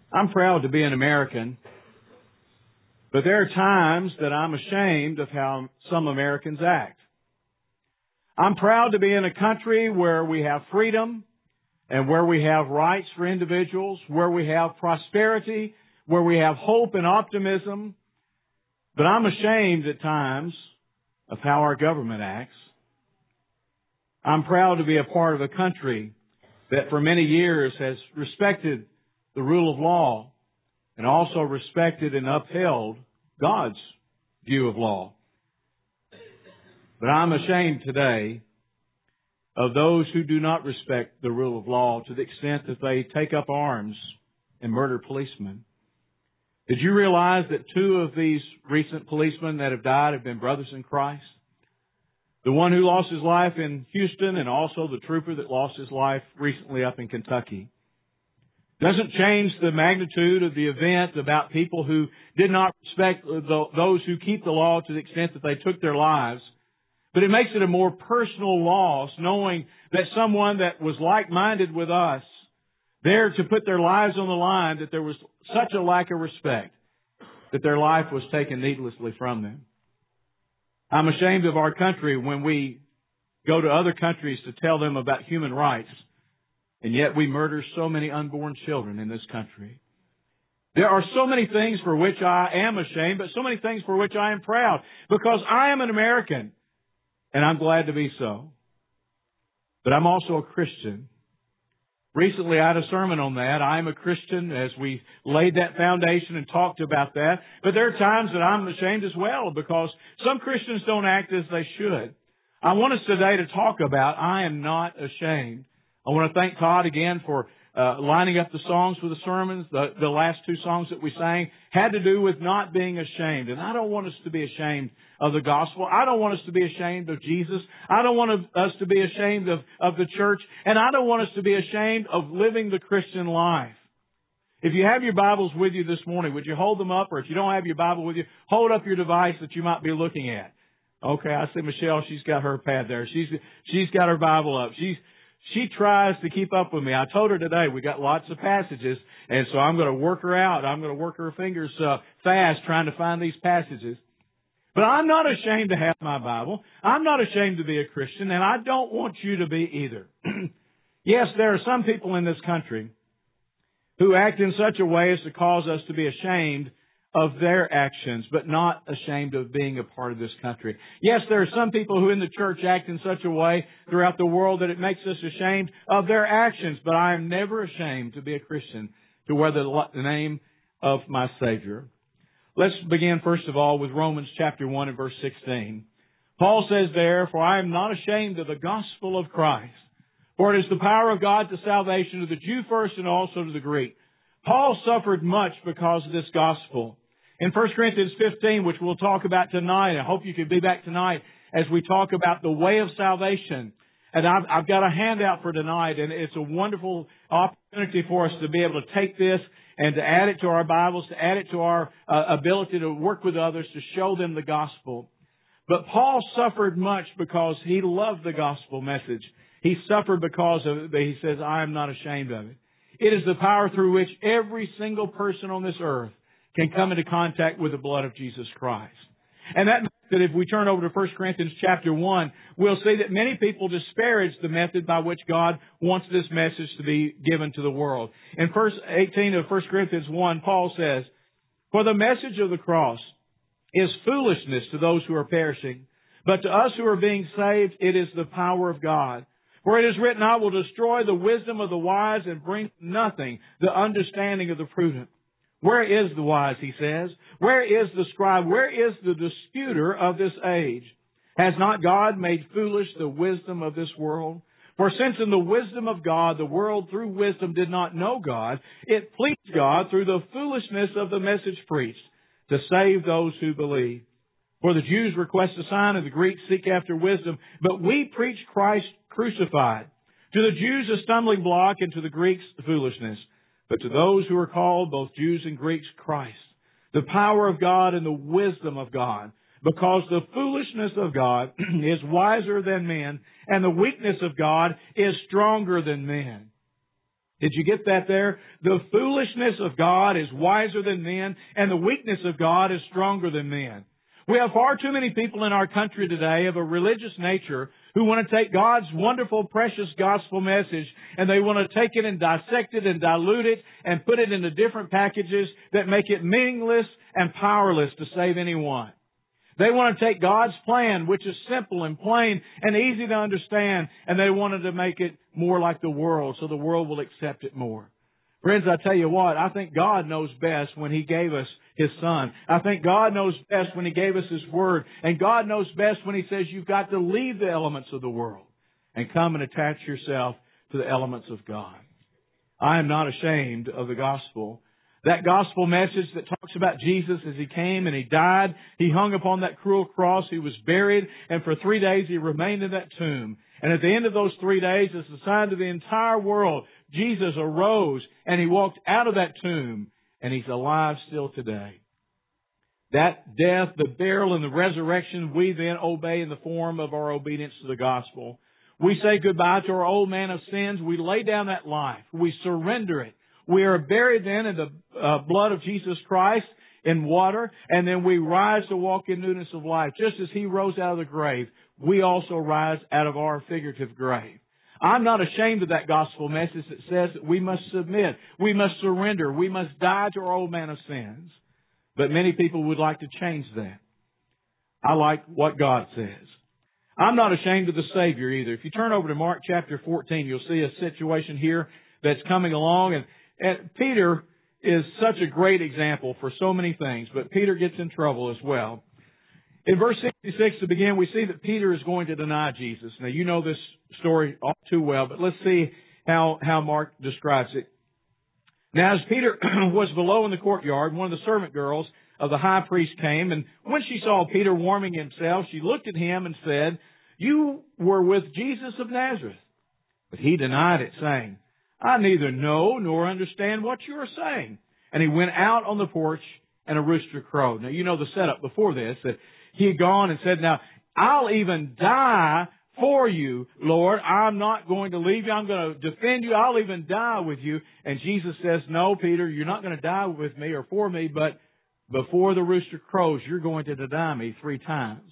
I'm proud to be an American, but there are times that I'm ashamed of how some Americans act. I'm proud to be in a country where we have freedom and where we have rights for individuals, where we have prosperity, where we have hope and optimism. But I'm ashamed at times of how our government acts. I'm proud to be a part of a country that for many years has respected the rule of law and also respected and upheld God's view of law. But I'm ashamed today of those who do not respect the rule of law to the extent that they take up arms and murder policemen. Did you realize that 2 of these recent policemen that have died have been brothers in Christ? The one who lost his life in Houston and also the trooper that lost his life recently up in Kentucky. Doesn't change the magnitude of the event about people who did not respect those who keep the law to the extent that they took their lives. But it makes it a more personal loss knowing that someone that was like-minded with us there to put their lives on the line, that there was such a lack of respect that their life was taken needlessly from them. I'm ashamed of our country when we go to other countries to tell them about human rights, and yet we murder so many unborn children in this country. There are so many things for which I am ashamed, but so many things for which I am proud, because I am an American, and I'm glad to be so. But I'm also a Christian. Recently, I had a sermon on that. I am a Christian as we laid that foundation and talked about that. But there are times that I'm ashamed as well because some Christians don't act as they should. I want us today to talk about I am not ashamed. I want to thank Todd again for lining up the songs for the sermons. The last 2 songs that we sang had to do with not being ashamed. And I don't want us to be ashamed of the gospel. I don't want us to be ashamed of Jesus. I don't want us to be ashamed of the church. And I don't want us to be ashamed of living the Christian life. If you have your Bibles with you this morning, would you hold them up? Or if you don't have your Bible with you, hold up your device that you might be looking at. Okay, I see Michelle. She's got her pad there. She's got her Bible up. She tries to keep up with me. I told her today we got lots of passages, and so I'm going to work her out. I'm going to work her fingers fast trying to find these passages. But I'm not ashamed to have my Bible. I'm not ashamed to be a Christian, and I don't want you to be either. Yes, there are some people in this country who act in such a way as to cause us to be ashamed of their actions, but not ashamed of being a part of this country. Yes, there are some people who in the church act in such a way throughout the world that it makes us ashamed of their actions, but I am never ashamed to be a Christian, to wear the name of my Savior. Let's begin first of all with Romans chapter 1 and verse 16. Paul says there, "For I am not ashamed of the gospel of Christ, for it is the power of God to salvation to the Jew first and also to the Greek." Paul suffered much because of this gospel. In 1 Corinthians 15, which we'll talk about tonight, I hope you can be back tonight as we talk about the way of salvation. And I've got a handout for tonight, and it's a wonderful opportunity for us to be able to take this and to add it to our Bibles, to add it to our ability to work with others, to show them the gospel. But Paul suffered much because he loved the gospel message. He suffered because of it, but he says, I am not ashamed of it. It is the power through which every single person on this earth can come into contact with the blood of Jesus Christ. And that means that if we turn over to 1 Corinthians chapter 1, we'll see that many people disparage the method by which God wants this message to be given to the world. In verse 18 of 1 Corinthians 1, Paul says, "For the message of the cross is foolishness to those who are perishing, but to us who are being saved, it is the power of God. For it is written, I will destroy the wisdom of the wise and bring nothing the understanding of the prudent. Where is the wise, he says? Where is the scribe? Where is the disputer of this age? Has not God made foolish the wisdom of this world? For since in the wisdom of God, the world through wisdom did not know God, it pleased God through the foolishness of the message preached to save those who believe. For the Jews request a sign and the Greeks seek after wisdom, but we preach Christ crucified. To the Jews a stumbling block and to the Greeks foolishness. But to those who are called, both Jews and Greeks, Christ, the power of God and the wisdom of God, because the foolishness of God is wiser than men, and the weakness of God is stronger than men. Did you get that there? The foolishness of God is wiser than men, and the weakness of God is stronger than men. We have far too many people in our country today of a religious nature who want to take God's wonderful, precious gospel message and they want to take it and dissect it and dilute it and put it into different packages that make it meaningless and powerless to save anyone. They want to take God's plan, which is simple and plain and easy to understand, and they wanted to make it more like the world so the world will accept it more. Friends, I tell you what, I think God knows best when He gave us His Son. I think God knows best when He gave us His Word. And God knows best when He says you've got to leave the elements of the world and come and attach yourself to the elements of God. I am not ashamed of the gospel. That gospel message that talks about Jesus as He came and He died, He hung upon that cruel cross, He was buried, and for 3 days He remained in that tomb. And at the end of those 3 days, as a sign to the entire world, Jesus arose and He walked out of that tomb, and He's alive still today. That death, the burial, and the resurrection, we then obey in the form of our obedience to the gospel. We say goodbye to our old man of sins. We lay down that life. We surrender it. We are buried then in the blood of Jesus Christ in water, and then we rise to walk in newness of life. Just as He rose out of the grave, we also rise out of our figurative grave. I'm not ashamed of that gospel message that says that we must submit, we must surrender, we must die to our old man of sins. But many people would like to change that. I like what God says. I'm not ashamed of the Savior either. If you turn over to Mark chapter 14, you'll see a situation here that's coming along. And Peter is such a great example for so many things, but Peter gets in trouble as well. In verse 66 to begin, we see that Peter is going to deny Jesus. Now, you know this story all too well, but let's see how Mark describes it. Now, as Peter was below in the courtyard, one of the servant girls of the high priest came, and when she saw Peter warming himself, she looked at him and said, "You were with Jesus of Nazareth." But he denied it, saying, "I neither know nor understand what you are saying." And he went out on the porch, and a rooster crowed. Now, you know the setup before this, that he had gone and said, "Now, I'll even die for you, Lord. I'm not going to leave you. I'm going to defend you. I'll even die with you." And Jesus says, "No, Peter, you're not going to die with me or for me, but before the rooster crows, you're going to deny me 3 times.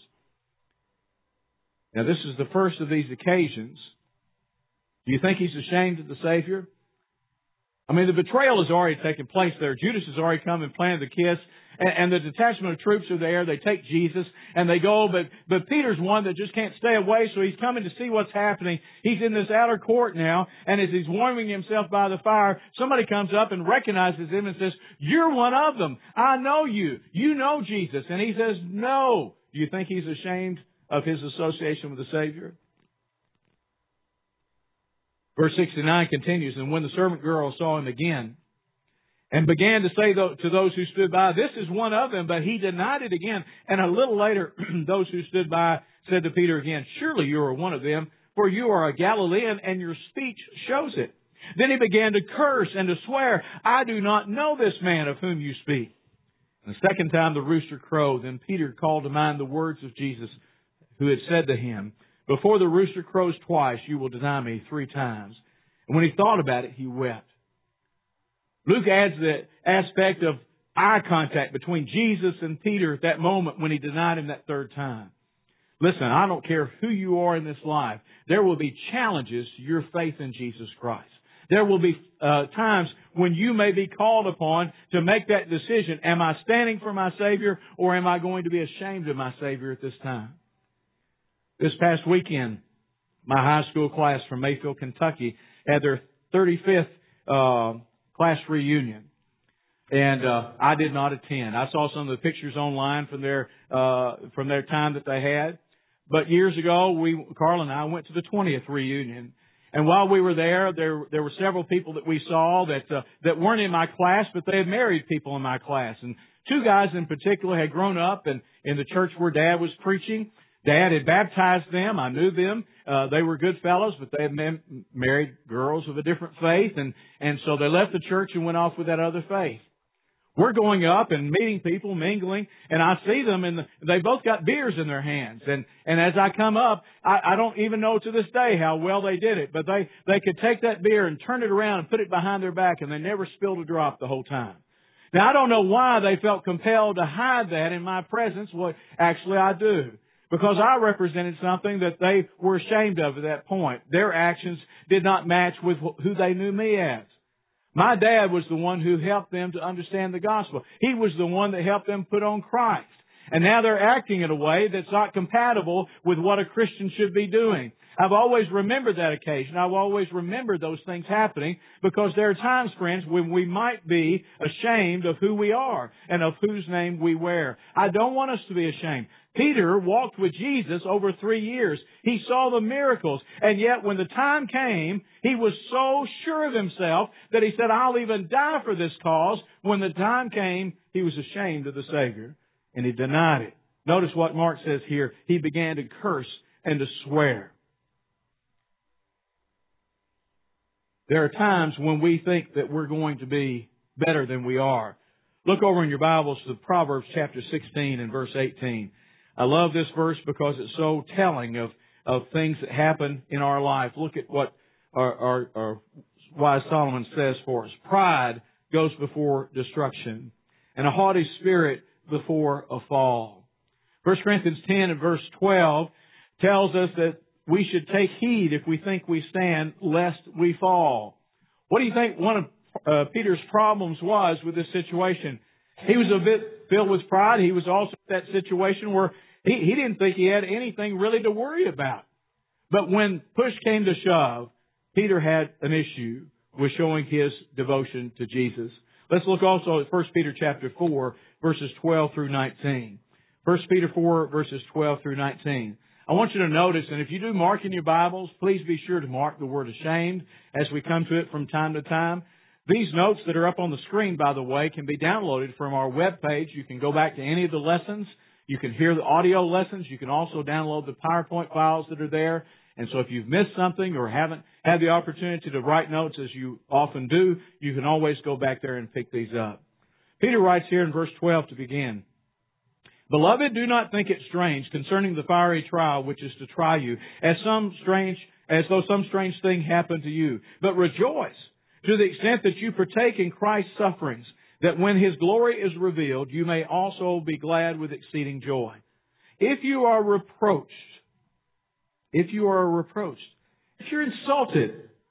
Now, this is the first of these occasions. Do you think he's ashamed of the Savior? I mean, the betrayal has already taken place there. Judas has already come and planted the kiss, and the detachment of troops are there. They take Jesus, and they go, but Peter's one that just can't stay away, so he's coming to see what's happening. He's in this outer court now, and as he's warming himself by the fire, somebody comes up and recognizes him and says, "You're one of them. I know you. You know Jesus." And he says, "No." Do you think he's ashamed of his association with the Savior? Verse 69 continues, "And when the servant girl saw him again, and began to say to those who stood by, 'This is one of them,' but he denied it again. And a little later, those who stood by said to Peter again, 'Surely you are one of them, for you are a Galilean, and your speech shows it.' Then he began to curse and to swear, 'I do not know this man of whom you speak.' And the second time the rooster crowed. Then Peter called to mind the words of Jesus, who had said to him, 'Before the rooster crows twice, you will deny me 3 times.' And when he thought about it, he wept." Luke adds the aspect of eye contact between Jesus and Peter at that moment when he denied him that 3rd time. Listen, I don't care who you are in this life. There will be challenges to your faith in Jesus Christ. There will be times when you may be called upon to make that decision. Am I standing for my Savior, or am I going to be ashamed of my Savior at this time? This past weekend, my high school class from Mayfield, Kentucky, had their 35th class reunion. And I did not attend. I saw some of the pictures online from their time that they had. But years ago, Carl and I went to the 20th reunion. And while we were there were several people that we saw that weren't in my class, but they had married people in my class. And 2 guys in particular had grown up in the church where Dad was preaching. Dad had baptized them. I knew them. They were good fellows, but they had married girls of a different faith. And so they left the church and went off with that other faith. We're going up and meeting people, mingling, and I see them, and they both got beers in their hands. And as I come up, I don't even know to this day how well they did it, but they could take that beer and turn it around and put it behind their back, and they never spilled a drop the whole time. Now, I don't know why they felt compelled to hide that in my presence. Well, actually, I do. Because I represented something that they were ashamed of at that point. Their actions did not match with who they knew me as. My dad was the one who helped them to understand the gospel. He was the one that helped them put on Christ. And now they're acting in a way that's not compatible with what a Christian should be doing. I've always remembered that occasion. I've always remembered those things happening because there are times, friends, when we might be ashamed of who we are and of whose name we wear. I don't want us to be ashamed. Peter walked with Jesus over 3 years. He saw the miracles. And yet when the time came, he was so sure of himself that he said, I'll even die for this cause. When the time came, he was ashamed of the Savior and he denied it. Notice what Mark says here. He began to curse and to swear. There are times when we think that we're going to be better than we are. Look over in your Bibles to Proverbs chapter 16 and verse 18. I love this verse because it's so telling of things that happen in our life. Look at what our wise Solomon says for us. Pride goes before destruction, and a haughty spirit before a fall. 1 Corinthians 10 and verse 12 tells us that we should take heed if we think we stand, lest we fall. What do you think one of Peter's problems was with this situation? He was a bit filled with pride. He was also in that situation where he didn't think he had anything really to worry about. But when push came to shove, Peter had an issue with showing his devotion to Jesus. Let's look also at 1 Peter chapter 4, verses 12 through 19. 1 Peter 4, verses 12 through 19. I want you to notice, and if you do mark in your Bibles, please be sure to mark the word ashamed as we come to it from time to time. These notes that are up on the screen, by the way, can be downloaded from our webpage. You can go back to any of the lessons. You can hear the audio lessons. You can also download the PowerPoint files that are there. And so if you've missed something or haven't had the opportunity to write notes as you often do, you can always go back there and pick these up. Peter writes here in verse 12 to begin. Beloved, do not think it strange concerning the fiery trial which is to try you, as though some strange thing happened to you. But rejoice to the extent that you partake in Christ's sufferings, that when His glory is revealed, you may also be glad with exceeding joy. If you are reproached, if you're insulted,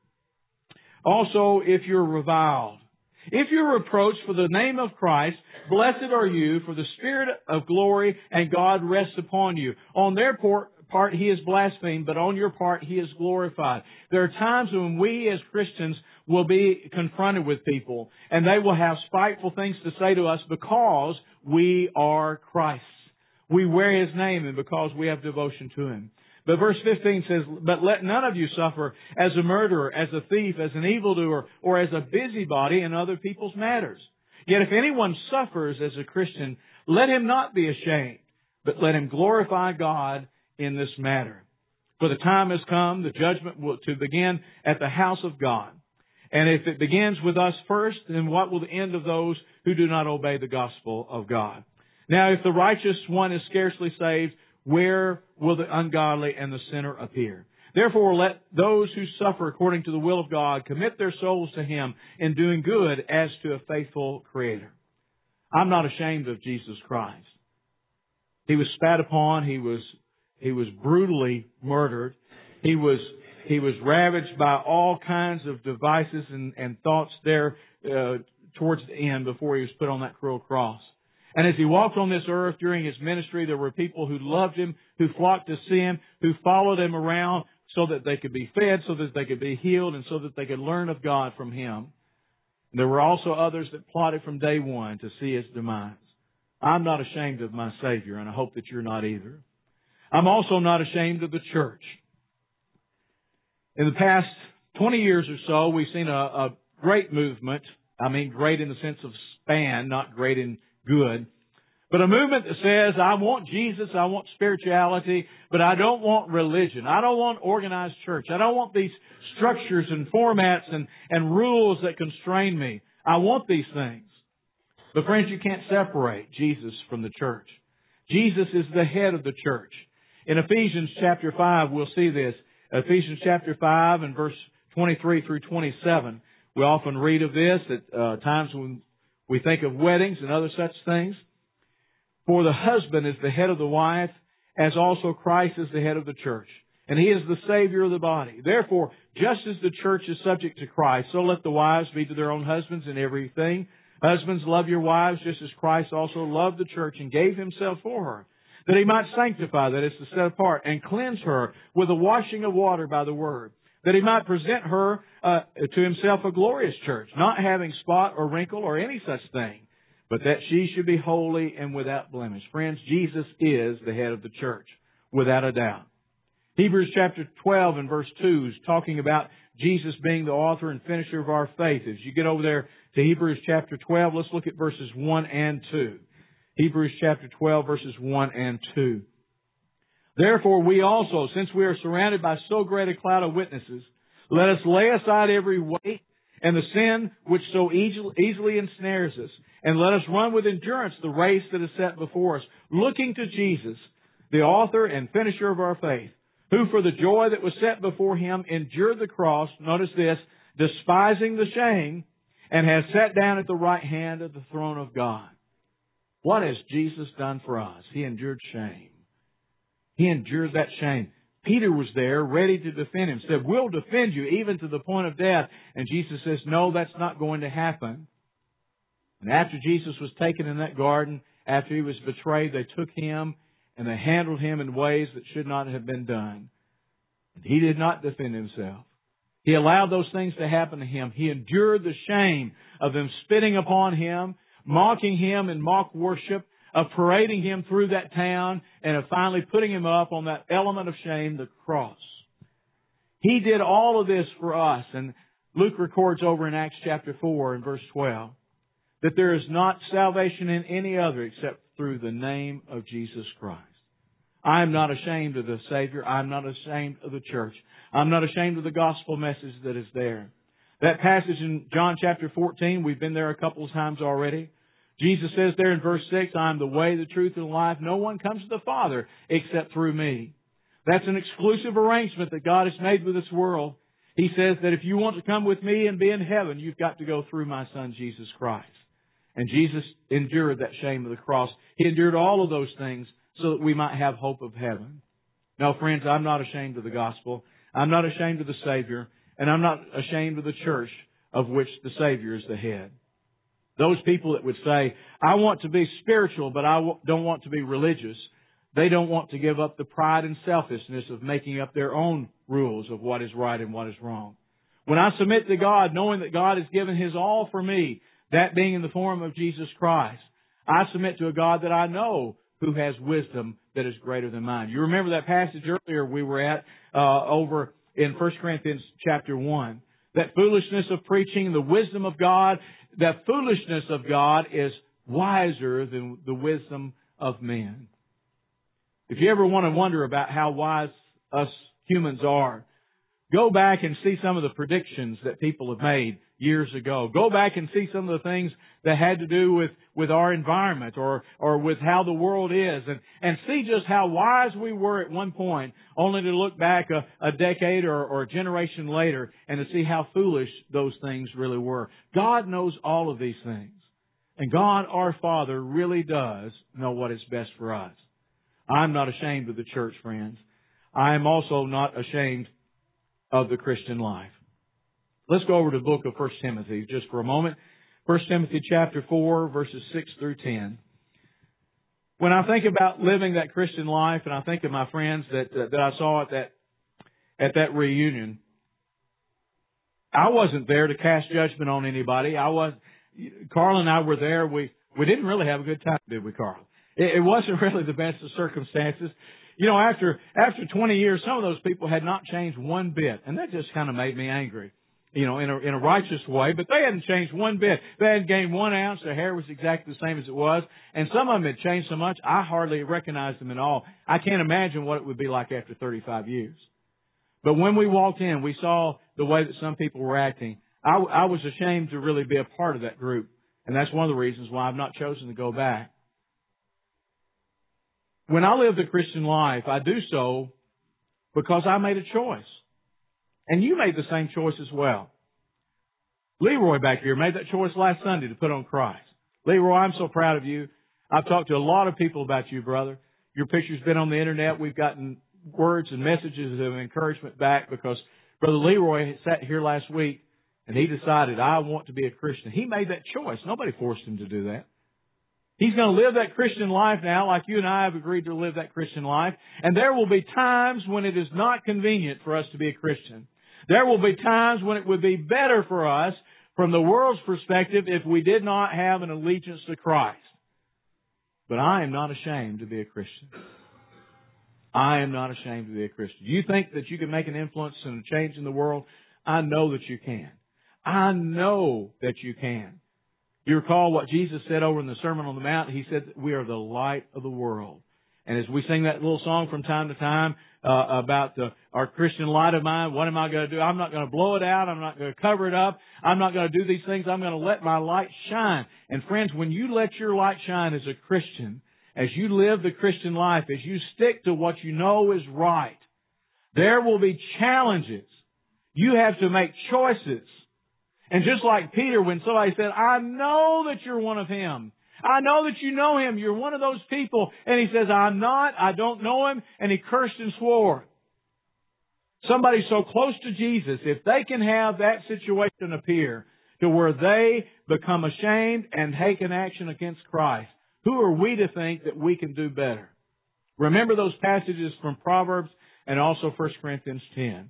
also if you're reviled, if you're reproached for the name of Christ, blessed are you, for the Spirit of glory and God rests upon you. On their part, He is blasphemed, but on your part, He is glorified. There are times when we as Christians will be confronted with people, and they will have spiteful things to say to us because we are Christ's. We wear His name, and because we have devotion to Him. But verse 15 says, but let none of you suffer as a murderer, as a thief, as an evildoer, or as a busybody in other people's matters. Yet if anyone suffers as a Christian, let him not be ashamed, but let him glorify God in this matter. For the time has come, the judgment to begin at the house of God. And if it begins with us first, then what will the end of those who do not obey the gospel of God? Now, if the righteous one is scarcely saved, where will the ungodly and the sinner appear? Therefore, let those who suffer according to the will of God commit their souls to Him in doing good as to a faithful Creator. I'm not ashamed of Jesus Christ. He was spat upon. He was brutally murdered. He was ravaged by all kinds of devices and thoughts there towards the end before He was put on that cruel cross. And as He walked on this earth during His ministry, there were people who loved Him, who flocked to see Him, who followed Him around so that they could be fed, so that they could be healed, and so that they could learn of God from Him. And there were also others that plotted from day one to see His demise. I'm not ashamed of my Savior, and I hope that you're not either. I'm also not ashamed of the church. In the past 20 years or so, we've seen a great movement. I mean, great in the sense of span, not great in good. But a movement that says, I want Jesus, I want spirituality, but I don't want religion. I don't want organized church. I don't want these structures and formats and rules that constrain me. I want these things. But friends, you can't separate Jesus from the church. Jesus is the head of the church. In Ephesians chapter 5, we'll see this. Ephesians chapter 5 and verse 23 through 27. We often read of this at times when we think of weddings and other such things. For the husband is the head of the wife, as also Christ is the head of the church. And He is the Savior of the body. Therefore, just as the church is subject to Christ, so let the wives be to their own husbands in everything. Husbands, love your wives just as Christ also loved the church and gave Himself for her, that He might sanctify, that is to set apart, and cleanse her with the washing of water by the Word, that He might present her to Himself a glorious church, not having spot or wrinkle or any such thing, but that she should be holy and without blemish. Friends, Jesus is the head of the church, without a doubt. Hebrews chapter 12 and verse 2 is talking about Jesus being the author and finisher of our faith. As you get over there to Hebrews chapter 12, let's look at verses 1 and 2. Hebrews chapter 12, verses 1 and 2. Therefore we also, since we are surrounded by so great a cloud of witnesses, let us lay aside every weight and the sin which so easily ensnares us, and let us run with endurance the race that is set before us, looking to Jesus, the author and finisher of our faith, who for the joy that was set before Him endured the cross, notice this, despising the shame, and has sat down at the right hand of the throne of God. What has Jesus done for us? He endured shame. He endured that shame. Peter was there ready to defend him. Said, we'll defend you even to the point of death. And Jesus says, no, that's not going to happen. And after Jesus was taken in that garden, after He was betrayed, they took Him and they handled Him in ways that should not have been done. And He did not defend Himself. He allowed those things to happen to Him. He endured the shame of them spitting upon Him, mocking Him in mock worship, of parading Him through that town, and of finally putting Him up on that element of shame, the cross. He did all of this for us. And Luke records over in Acts chapter 4 and verse 12 that there is not salvation in any other except through the name of Jesus Christ. I am not ashamed of the Savior. I am not ashamed of the church. I'm not ashamed of the gospel message that is there. That passage in John chapter 14, we've been there a couple of times already. Jesus says there in verse 6, I am the way, the truth, and the life. No one comes to the Father except through me. That's an exclusive arrangement that God has made with this world. He says that if you want to come with me and be in heaven, you've got to go through my Son, Jesus Christ. And Jesus endured that shame of the cross. He endured all of those things so that we might have hope of heaven. Now, friends, I'm not ashamed of the gospel. I'm not ashamed of the Savior. And I'm not ashamed of the church of which the Savior is the head. Those people that would say, I want to be spiritual, but I don't want to be religious. They don't want to give up the pride and selfishness of making up their own rules of what is right and what is wrong. When I submit to God, knowing that God has given His all for me, that being in the form of Jesus Christ, I submit to a God that I know who has wisdom that is greater than mine. You remember that passage earlier we were at over in 1 Corinthians chapter 1. That foolishness of preaching, the wisdom of God, that foolishness of God is wiser than the wisdom of men. If you ever want to wonder about how wise us humans are, go back and see some of the predictions that people have made years ago. Go back and see some of the things that had to do with our environment or with how the world is and see just how wise we were at one point, only to look back a decade or a generation later and to see how foolish those things really were. God knows all of these things. And God, our Father, really does know what is best for us. I'm not ashamed of the church, friends. I am also not ashamed of the Christian life. Let's go over to the book of 1 Timothy just for a moment. 1 Timothy chapter 4, verses 6 through 10. When I think about living that Christian life, and I think of my friends that I saw at that reunion, I wasn't there to cast judgment on anybody. Carl and I were there. We didn't really have a good time, did we, Carl? It wasn't really the best of circumstances. You know, after 20 years, some of those people had not changed one bit, and that just kind of made me angry. You know, in a righteous way, but they hadn't changed one bit. They hadn't gained 1 ounce. Their hair was exactly the same as it was. And some of them had changed so much, I hardly recognized them at all. I can't imagine what it would be like after 35 years. But when we walked in, we saw the way that some people were acting. I was ashamed to really be a part of that group. And that's one of the reasons why I've not chosen to go back. When I live the Christian life, I do so because I made a choice. And you made the same choice as well. Leroy back here made that choice last Sunday to put on Christ. Leroy, I'm so proud of you. I've talked to a lot of people about you, brother. Your picture's been on the internet. We've gotten words and messages of encouragement back because Brother Leroy sat here last week and he decided, I want to be a Christian. He made that choice. Nobody forced him to do that. He's going to live that Christian life now like you and I have agreed to live that Christian life. And there will be times when it is not convenient for us to be a Christian. There will be times when it would be better for us from the world's perspective if we did not have an allegiance to Christ. But I am not ashamed to be a Christian. I am not ashamed to be a Christian. You think that you can make an influence and a change in the world? I know that you can. I know that you can. You recall what Jesus said over in the Sermon on the Mount? He said that we are the light of the world. And as we sing that little song from time to time about our Christian light of mine, what am I going to do? I'm not going to blow it out. I'm not going to cover it up. I'm not going to do these things. I'm going to let my light shine. And friends, when you let your light shine as a Christian, as you live the Christian life, as you stick to what you know is right, there will be challenges. You have to make choices. And just like Peter, when somebody said, I know that you're one of him. I know that you know him. You're one of those people. And he says, I'm not. I don't know him. And he cursed and swore. Somebody so close to Jesus, if they can have that situation appear to where they become ashamed and take an action against Christ, who are we to think that we can do better? Remember those passages from Proverbs and also 1 Corinthians 10.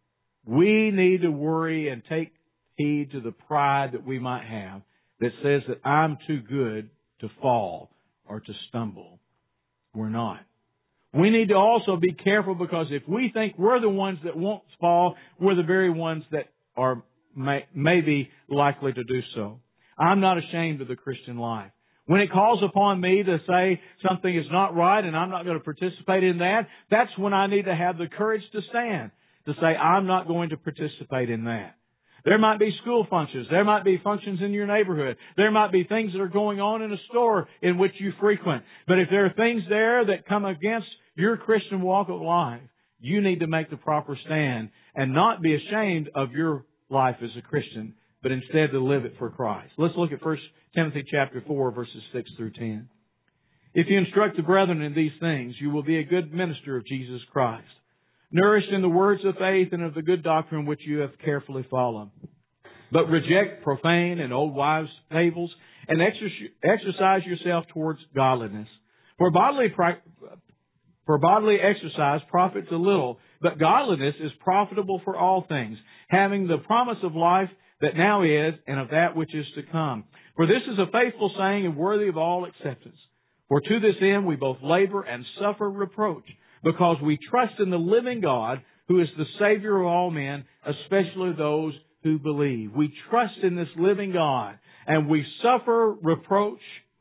We need to worry and take heed to the pride that we might have that says that I'm too good to fall or to stumble. We're not. We need to also be careful because if we think we're the ones that won't fall, we're the very ones that are maybe likely to do so. I'm not ashamed of the Christian life. When it calls upon me to say something is not right and I'm not going to participate in that, that's when I need to have the courage to stand, to say I'm not going to participate in that. There might be school functions. There might be functions in your neighborhood. There might be things that are going on in a store in which you frequent. But if there are things there that come against your Christian walk of life, you need to make the proper stand and not be ashamed of your life as a Christian, but instead to live it for Christ. Let's look at 1 Timothy chapter 4, verses 6 through 10. If you instruct the brethren in these things, you will be a good minister of Jesus Christ, nourished in the words of faith and of the good doctrine which you have carefully followed. But reject profane and old wives' fables, and exercise yourself towards godliness. For bodily exercise profits a little, but godliness is profitable for all things, having the promise of life that now is, and of that which is to come. For this is a faithful saying and worthy of all acceptance. For to this end we both labor and suffer reproach, because we trust in the living God, who is the Savior of all men, especially those who believe. We trust in this living God, and we suffer reproach.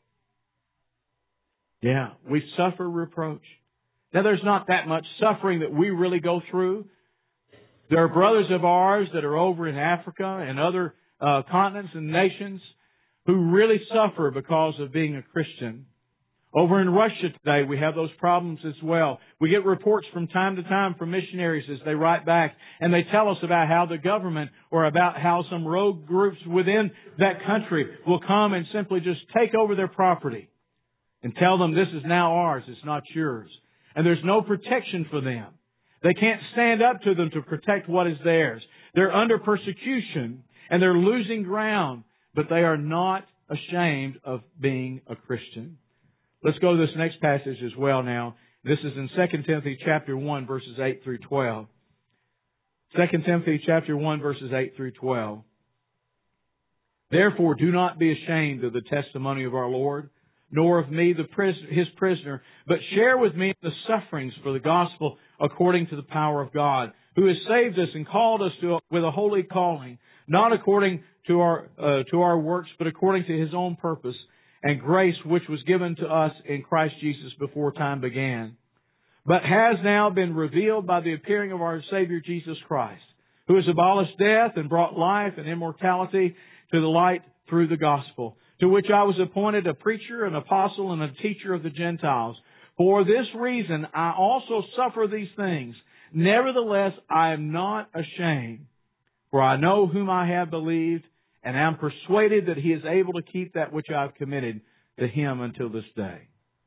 Yeah, we suffer reproach. Now, there's not that much suffering that we really go through. There are brothers of ours that are over in Africa and other continents and nations who really suffer because of being a Christian. Over in Russia today, we have those problems as well. We get reports from time to time from missionaries as they write back, and they tell us about how the government or about how some rogue groups within that country will come and simply just take over their property and tell them this is now ours, it's not yours. And there's no protection for them. They can't stand up to them to protect what is theirs. They're under persecution and they're losing ground, but they are not ashamed of being a Christian. Let's go to this next passage as well now. This is in 2 Timothy chapter 1, verses 8 through 12. 2 Timothy chapter 1, verses 8 through 12. Therefore, do not be ashamed of the testimony of our Lord, nor of me, his prisoner, but share with me the sufferings for the gospel according to the power of God, who has saved us and called us with a holy calling, not according to our works, but according to His own purpose and grace which was given to us in Christ Jesus before time began, but has now been revealed by the appearing of our Savior Jesus Christ, who has abolished death and brought life and immortality to the light through the gospel, to which I was appointed a preacher, an apostle, and a teacher of the Gentiles. For this reason I also suffer these things. Nevertheless, I am not ashamed, for I know whom I have believed, and am persuaded that He is able to keep that which I have committed to Him until this day.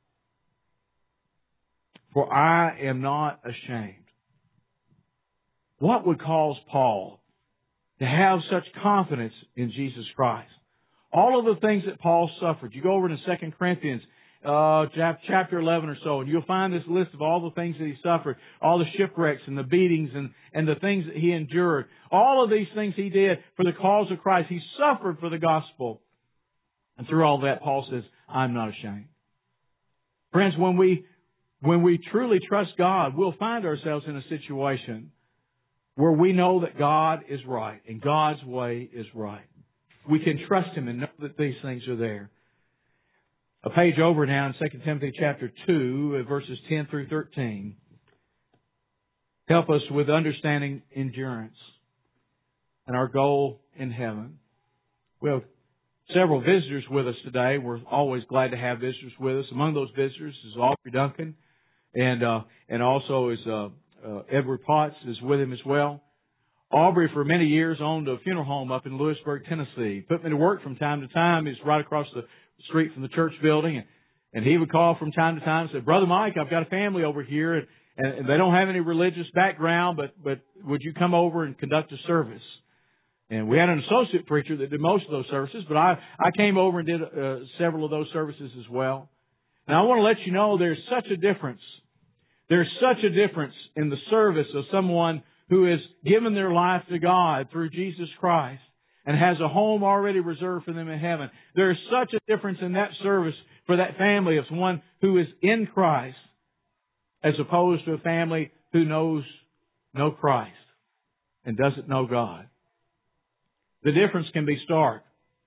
For I am not ashamed. What would cause Paul to have such confidence in Jesus Christ? All of the things that Paul suffered. You go over to 2 Corinthians chapter 11 or so, and you'll find this list of all the things that he suffered, all the shipwrecks and the beatings and the things that he endured. All of these things he did for the cause of Christ. He suffered for the gospel. And through all that, Paul says, I'm not ashamed. Friends, when we truly trust God, we'll find ourselves in a situation where we know that God is right and God's way is right. We can trust Him and know that these things are there. A page over now in 2 Timothy chapter 2, verses 10 through 13. Help us with understanding endurance and our goal in heaven. We have several visitors with us today. We're always glad to have visitors with us. Among those visitors is Aubrey Duncan, and also is Edward Potts is with him as well. Aubrey, for many years, owned a funeral home up in Lewisburg, Tennessee. Put me to work from time to time. He's right across the street from the church building. And he would call from time to time and say, Brother Mike, I've got a family over here, and they don't have any religious background, but would you come over and conduct a service? And we had an associate preacher that did most of those services, but I came over and did several of those services as well. Now, I want to let you know there's such a difference. There's such a difference in the service of someone who has given their life to God through Jesus Christ and has a home already reserved for them in heaven. There is such a difference in that service for that family of someone who is in Christ as opposed to a family who knows no Christ and doesn't know God. The difference can be stark.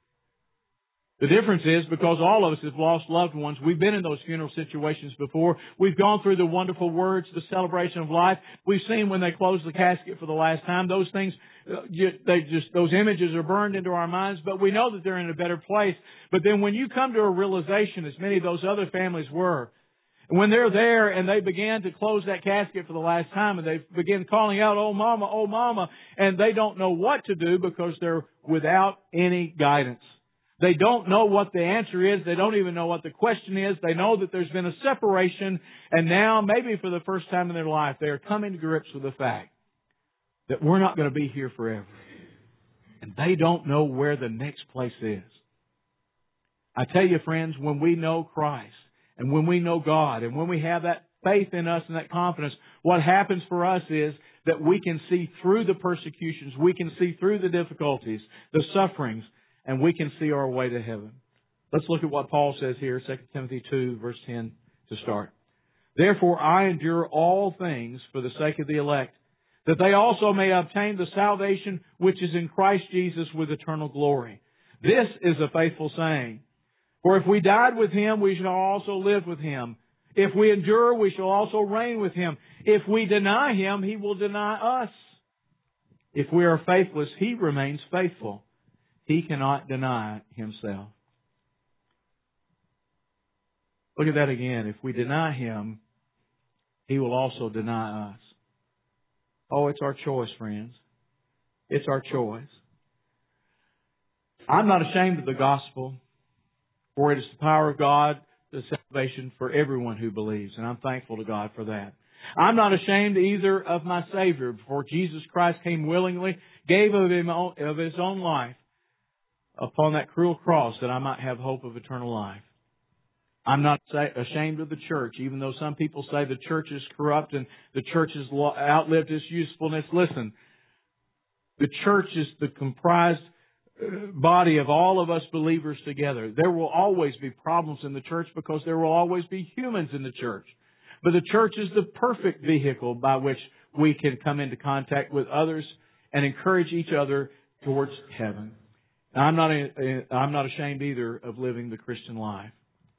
The difference is because all of us have lost loved ones. We've been in those funeral situations before. We've gone through the wonderful words, the celebration of life. We've seen when they close the casket for the last time. Those things, those images are burned into our minds, but we know that they're in a better place. But then when you come to a realization, as many of those other families were, and when they're there and they begin to close that casket for the last time and they begin calling out, oh mama, and they don't know what to do because they're without any guidance. They don't know what the answer is. They don't even know what the question is. They know that there's been a separation, and now, maybe for the first time in their life, they are coming to grips with the fact that we're not going to be here forever. And they don't know where the next place is. I tell you, friends, when we know Christ, and when we know God, and when we have that faith in us and that confidence, what happens for us is that we can see through the persecutions, we can see through the difficulties, the sufferings, and we can see our way to heaven. Let's look at what Paul says here, 2 Timothy 2, verse 10 to start. Therefore I endure all things for the sake of the elect, that they also may obtain the salvation which is in Christ Jesus with eternal glory. This is a faithful saying. For if we died with Him, we shall also live with Him. If we endure, we shall also reign with Him. If we deny Him, He will deny us. If we are faithless, He remains faithful. He cannot deny Himself. Look at that again. If we deny Him, He will also deny us. Oh, it's our choice, friends. It's our choice. I'm not ashamed of the gospel, for it is the power of God, the salvation for everyone who believes, and I'm thankful to God for that. I'm not ashamed either of my Savior, for Jesus Christ came willingly, gave of His own life, upon that cruel cross that I might have hope of eternal life. I'm not ashamed of the church, even though some people say the church is corrupt and the church has outlived its usefulness. Listen, the church is the comprised body of all of us believers together. There will always be problems in the church because there will always be humans in the church. But the church is the perfect vehicle by which we can come into contact with others and encourage each other towards heaven. I'm not ashamed either of living the Christian life.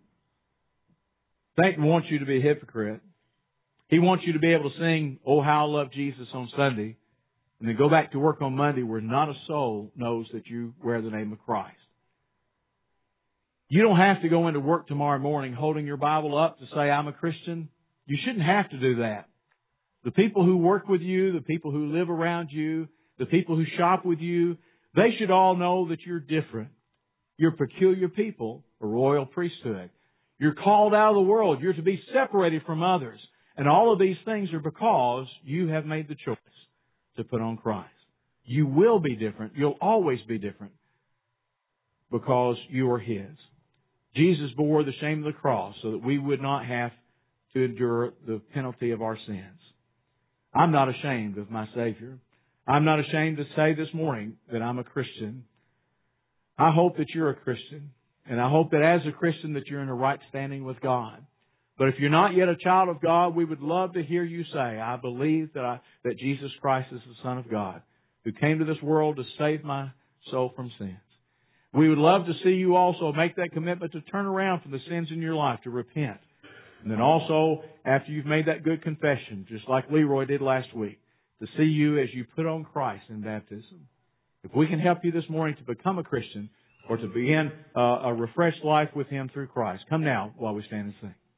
Satan wants you to be a hypocrite. He wants you to be able to sing, "Oh, how I love Jesus" on Sunday, and then go back to work on Monday where not a soul knows that you wear the name of Christ. You don't have to go into work tomorrow morning holding your Bible up to say, I'm a Christian. You shouldn't have to do that. The people who work with you, the people who live around you, the people who shop with you, they should all know that you're different. You're peculiar people, a royal priesthood. You're called out of the world. You're to be separated from others. And all of these things are because you have made the choice to put on Christ. You will be different. You'll always be different because you are His. Jesus bore the shame of the cross so that we would not have to endure the penalty of our sins. I'm not ashamed of my Savior. I'm not ashamed to say this morning that I'm a Christian. I hope that you're a Christian. And I hope that as a Christian that you're in a right standing with God. But if you're not yet a child of God, we would love to hear you say, I believe that Jesus Christ is the Son of God, who came to this world to save my soul from sins. We would love to see you also make that commitment to turn around from the sins in your life, to repent. And then also, after you've made that good confession, just like Leroy did last week, to see you as you put on Christ in baptism. If we can help you this morning to become a Christian or to begin a refreshed life with Him through Christ, come now while we stand and sing.